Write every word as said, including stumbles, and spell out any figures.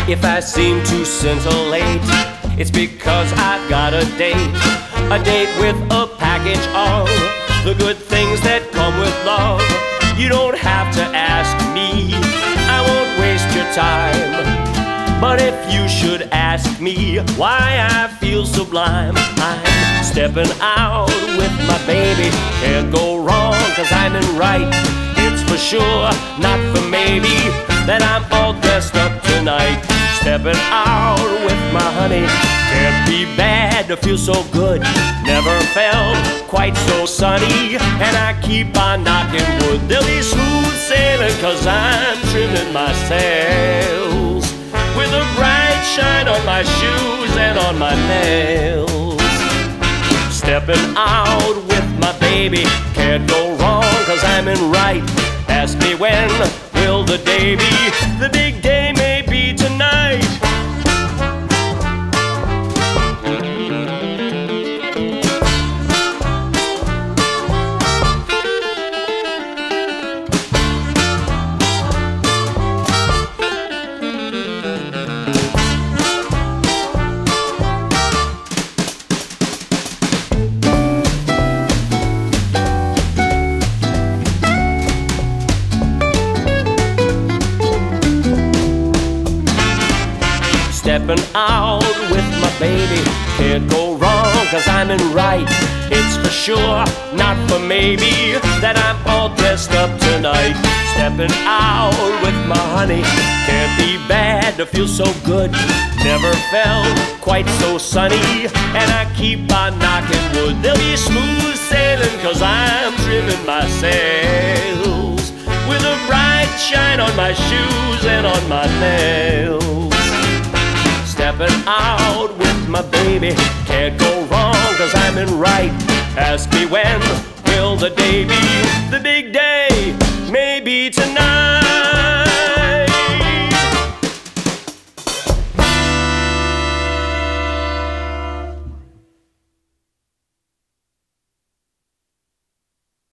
If I seem to scintillate, it's because I've got a date. A date with a package of the good things that come with love. You don't have to ask me, I won't waste your time. But if you should ask me why I feel sublime, I'm stepping out with my baby. Can't go wrong, cause I'm in right. It's for sure, not for maybe, that I'm all dressed up tonight. Stepping out with my honey. Can't be bad to feel so good. Never felt quite so sunny. And I keep on knocking wood. There'll be smooth sailing, cause I'm trimming my sails with a bright shine on my shoes and on my nails. Stepping out with my baby. Can't go wrong, cause I'm in right. Ask me when will the day be. The big day may be tonight. Stepping out with my baby. Can't go wrong, cause I'm in right. It's for sure, not for maybe, that I'm all dressed up tonight. Stepping out with my honey. Can't be bad to feel so good. Never felt quite so sunny. And I keep on knocking wood. There'll be smooth sailing, cause I'm trimming my sails with a bright shine on my shoes and on my nails. Stepping out with my baby. Can't go wrong, cause I'm in right. Ask me when will the day be. The big day may be tonight.